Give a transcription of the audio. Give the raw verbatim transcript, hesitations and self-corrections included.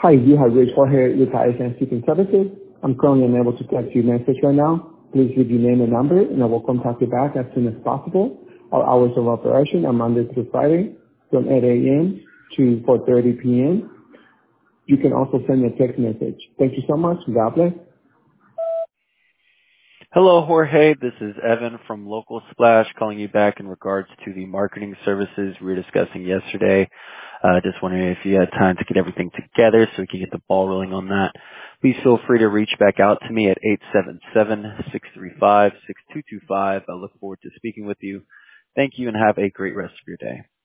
Hi, you have reached Jorge Retired and Shipping Services. I'm currently unable to text you a message right now. Please leave your name and number, and I will contact you back as soon as possible. Our hours of operation are Monday through Friday from eight a.m. to four thirty p.m. You can also send me a text message. Thank you so much. God bless. Hello, Jorge. This is Evan from Local Splash calling you back in regards to the marketing services we were discussing yesterday. Uh, just wondering if you had time to get everything together so we can get the ball rolling on that. Please feel free to reach back out to me at eight seven seven, six three five, six two two five. I look forward to speaking with you. Thank you and have a great rest of your day.